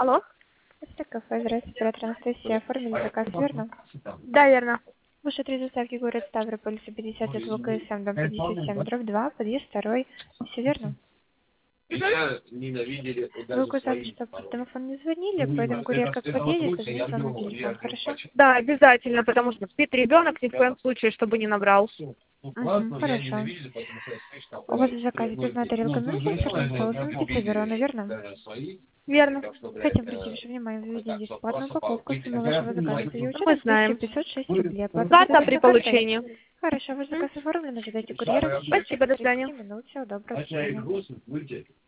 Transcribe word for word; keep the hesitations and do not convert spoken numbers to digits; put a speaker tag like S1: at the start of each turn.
S1: Алло?
S2: Это кафе, здравствуйте, оператор Анастасия. Оформили заказ, верно?
S1: Да, верно.
S2: Ваш адрес доставки город Ставрополь, сто пятьдесят от ВКСМ, дом пятьдесят семь, дробь два, подъезд второй. Все верно? Вы указали, что по телефону не звонили, поэтому курьер как подъедет, позвонит вам на телефон, хорошо?
S1: Да, обязательно, потому что спит ребенок, ни в коем случае, чтобы не набрал.
S2: Угу, хорошо. У вас в заказе пивная тарелка мясо с сырным соусом, пиццеверона, верно?
S1: Верно.
S2: Хотим обратить ваше внимание, введение бесплатную упаковку, сумма вашего заказа при
S1: Мы
S2: учете
S1: знаем.
S2: тысяча пятьсот шесть рублей. Оплата
S1: Карта при
S2: доставочной картой?
S1: получении.
S2: Хорошо, ваш заказ оформлен, ожидайте курьера в течение
S1: Спасибо, до
S2: пятидесяти
S1: свидания.
S2: минут. Всего доброго, до свидания.